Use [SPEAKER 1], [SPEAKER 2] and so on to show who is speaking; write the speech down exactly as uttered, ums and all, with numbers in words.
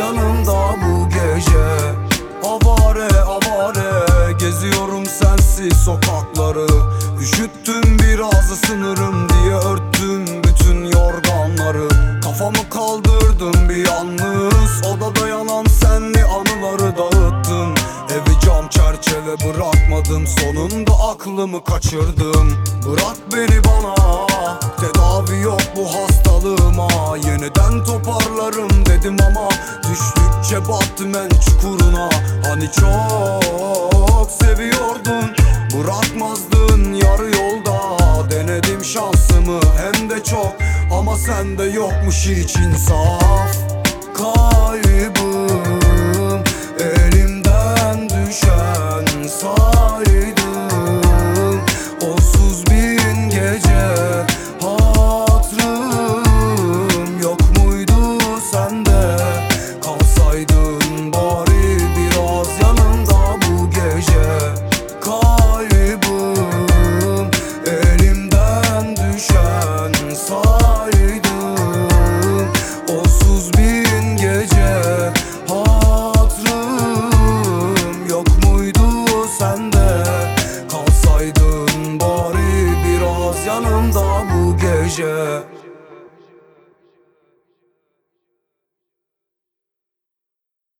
[SPEAKER 1] yanımda bu gece. Avare avare geziyorum sensiz sokakları. Üşüttüm biraz ısınırım diye örttüm bütün yorganları. Kafamı kaldırdım bir yalnız, odada yanan senli anıları dağıttım. Evi cam çerçeve bırakmadım, sonunda aklımı kaçırdım. Bırak beni bana, tedavi yok bu hastalığıma. Yeniden toparlarım dedim ama düştükçe battım en çukuruna. Hani çok seviyordun, bırakmazdın yarı yolda. Denedim şansımı hem de çok, ama sende yokmuş hiç insaf. Kaybım elimden düşen saydım, onsuz bin gece hatırım yok muydu sende? Kalsaydın bari biraz yanımda bu gece. Kaybım elimden düşen saydım, onsuz bin gece hatırım yok muydu sende? Kalsaydın bari biraz yanımda bu gece.